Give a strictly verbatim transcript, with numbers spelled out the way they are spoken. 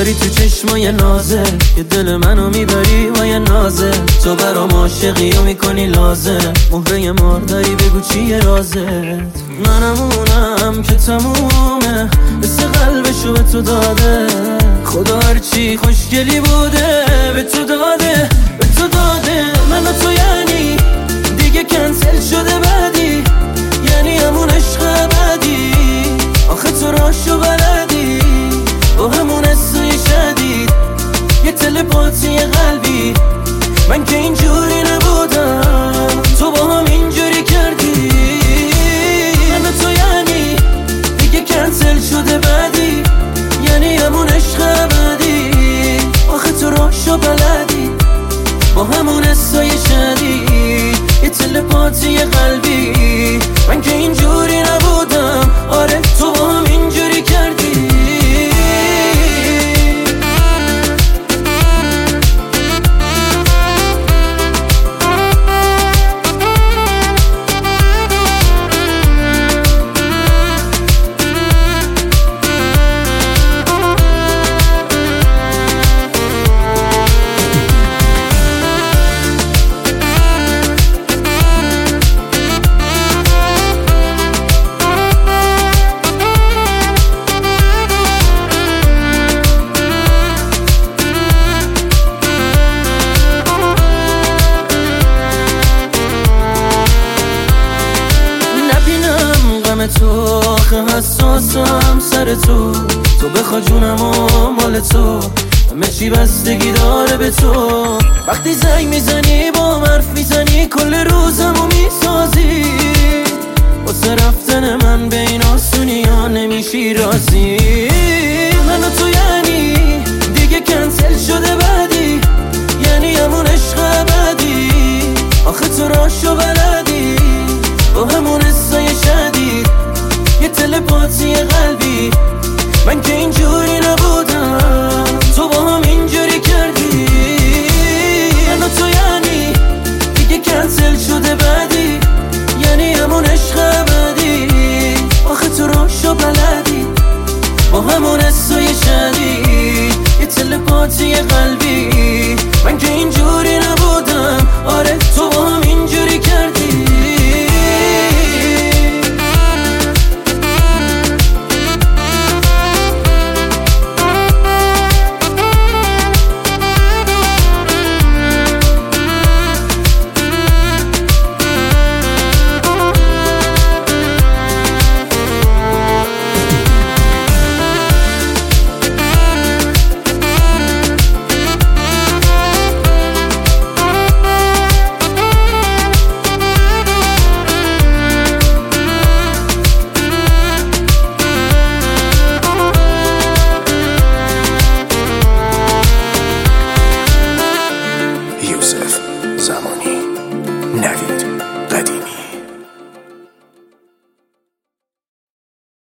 داری تو چشمای نازه که دل منو میبری و یه نازه. تو برام عاشقی و میکنی لازم، مهره مار داری بگو چیه رازت. منم اونم که تمومه، مثل قلبشو به تو داده خدا، هرچی خوشگلی بوده به تو داده، به تو داده. من و تو یعنی دیگه کنسل شده بعدی، یعنی همون عشق ابدی. آخه تو راشو بلدی با همون حسای شدید، یه تلپاتی قلبی. من که اینجوری نبودم، تو با هم اینجوری کردی. من و تو یعنی دیگه کنسل شده بعدی، یعنی همون عشق ابدی. آخه تو راشو بلدی با همون حسای شدید، یه تلپاتی قلبی. من که اینجوری نبودم، آره تو با هم اینجوری کردی. تو آخه حساسم سر تو، تو بخوا جونم و مال تو، همه چی بستگی داره به تو. وقتی زنگ میزنی با حرف میزنی، کل روزمو میسازی. واسه رفتن من به این آسونی ها نمیشی راضی. من و تو یعنی دیگه کنسل شده بعدی، یعنی همون عشق ابدی. آخه تو راشو بلدی با همون حسای شدید، یه تلپاتی قلبی. من که اینجوری نبودم، تو با هم اینجوری کردی. من و تو یعنی دیگه کنسل شده بعدی، یعنی همون عشق ابدی. آخه تو راشو بلدی با همون حسای شدید، یه تلپاتی قلبی. من که اینجوری